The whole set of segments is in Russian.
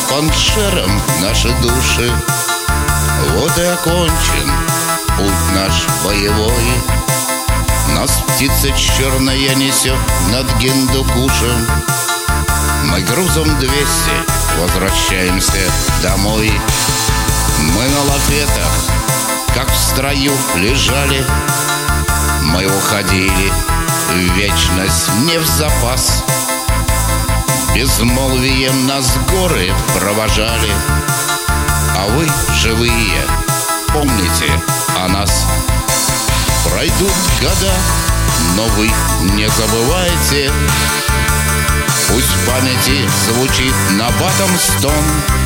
паншером наши души. Вот и окончен путь наш боевой. Нас птица черная несет над Гиндукушем. Мы грузом 200 возвращаемся домой. Мы на лафетах, как в строю, лежали. Мы уходили в вечность не в запас. Безмолвием нас горы провожали. А вы, живые, помните о нас. Пройдут года, но вы не забывайте. Пусть в памяти звучит набатом стон.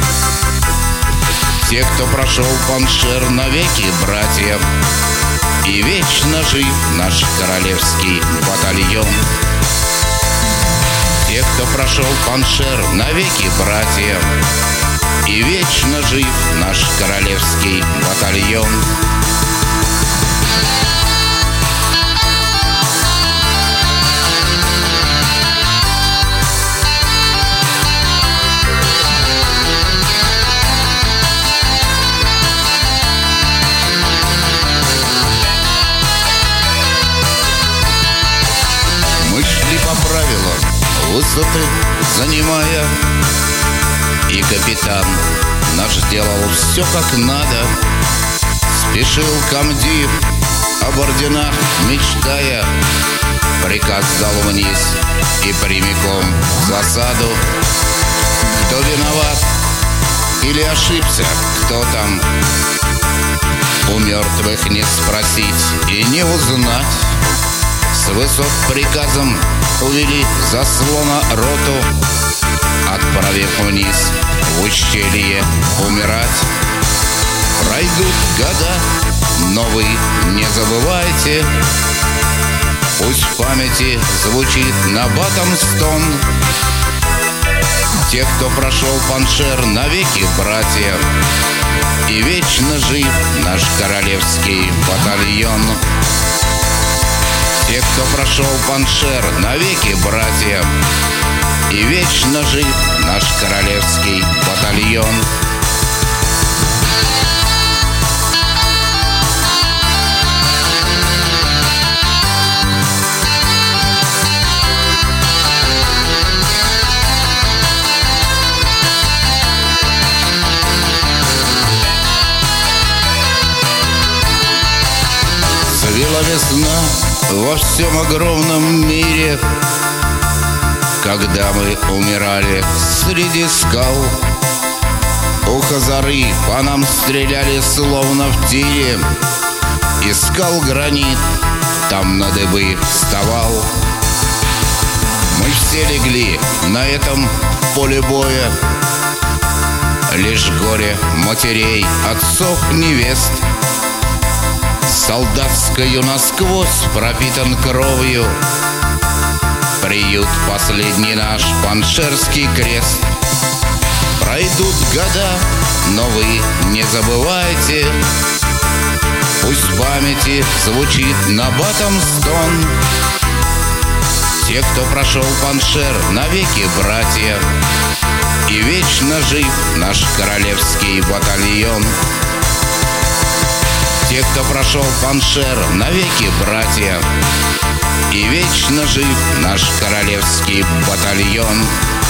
Те, кто прошел Паншер, навеки братья, и вечно жив наш королевский батальон. Те, кто прошел Паншер, навеки братья, и вечно жив наш королевский батальон. Мы шли по правилам, высоты занимая, и капитан наш делал все как надо. Спешил комдив, об орденах мечтая. Приказ дал вниз и прямиком в засаду. Кто виноват или ошибся, кто там? У мертвых не спросить и не узнать. С высот приказом увели заслона роту, отправив вниз в ущелье умирать. Пройдут года, но вы не забывайте. Пусть в памяти звучит набатом стон. Тех, кто прошел Паншер, навеки братья, и вечно жив наш королевский батальон. Те, кто прошел Паншер, навеки братья, и вечно жив наш королевский батальон. Цвела весна во всем огромном мире, когда мы умирали среди скал. У Хазары по нам стреляли словно в тире. Искал гранит, там на дыбы вставал. Мы все легли на этом поле боя. Лишь горе матерей, отцов, невест солдатскою насквозь пропитан кровью. Приют последний наш Паншерский крест. Пройдут года, но вы не забывайте. Пусть в памяти звучит набатом стон. Те, кто прошел Паншер, навеки братья, и вечно жив наш королевский батальон. Те, кто прошел Паншер, навеки братья, и вечно жив наш королевский батальон.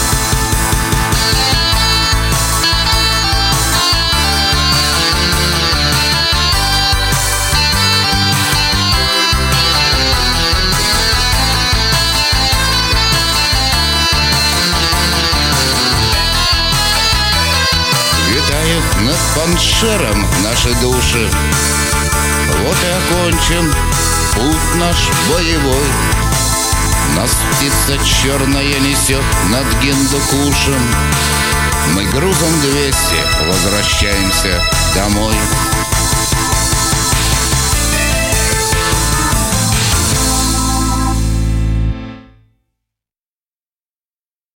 Витают над Паншером наши души. Вот и окончен путь наш боевой. Нас птица черная несет над Гиндукушем. Мы грузом 200 возвращаемся домой.